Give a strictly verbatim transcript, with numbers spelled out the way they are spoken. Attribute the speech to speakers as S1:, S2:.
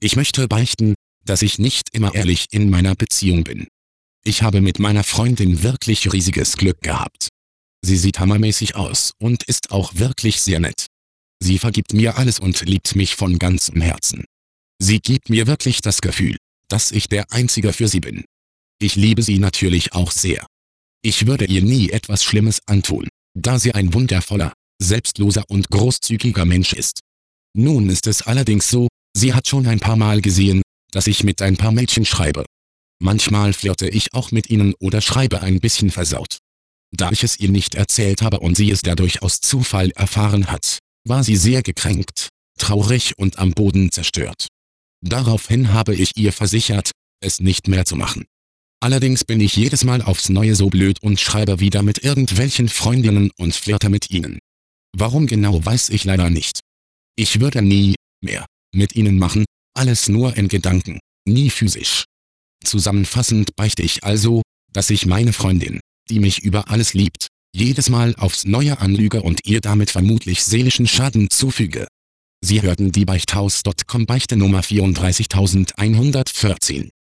S1: Ich möchte beichten, dass ich nicht immer ehrlich in meiner Beziehung bin. Ich habe mit meiner Freundin wirklich riesiges Glück gehabt. Sie sieht hammermäßig aus und ist auch wirklich sehr nett. Sie vergibt mir alles und liebt mich von ganzem Herzen. Sie gibt mir wirklich das Gefühl, dass ich der Einzige für sie bin. Ich liebe sie natürlich auch sehr. Ich würde ihr nie etwas Schlimmes antun, da sie ein wundervoller, selbstloser und großzügiger Mensch ist. Nun ist es allerdings so, sie hat schon ein paar Mal gesehen, dass ich mit ein paar Mädchen schreibe. Manchmal flirte ich auch mit ihnen oder schreibe ein bisschen versaut. Da ich es ihr nicht erzählt habe und sie es dadurch aus Zufall erfahren hat, war sie sehr gekränkt, traurig und am Boden zerstört. Daraufhin habe ich ihr versichert, es nicht mehr zu machen. Allerdings bin ich jedes Mal aufs Neue so blöd und schreibe wieder mit irgendwelchen Freundinnen und flirte mit ihnen. Warum genau, weiß ich leider nicht. Ich würde nie mehr mit ihnen machen, alles nur in Gedanken, nie physisch. Zusammenfassend beichte ich also, dass ich meine Freundin, die mich über alles liebt, jedes Mal aufs Neue anlüge und ihr damit vermutlich seelischen Schaden zufüge. Sie hörten die Beichthaus Punkt com Beichte Nummer vierunddreißigtausendeinhundertvierzehn.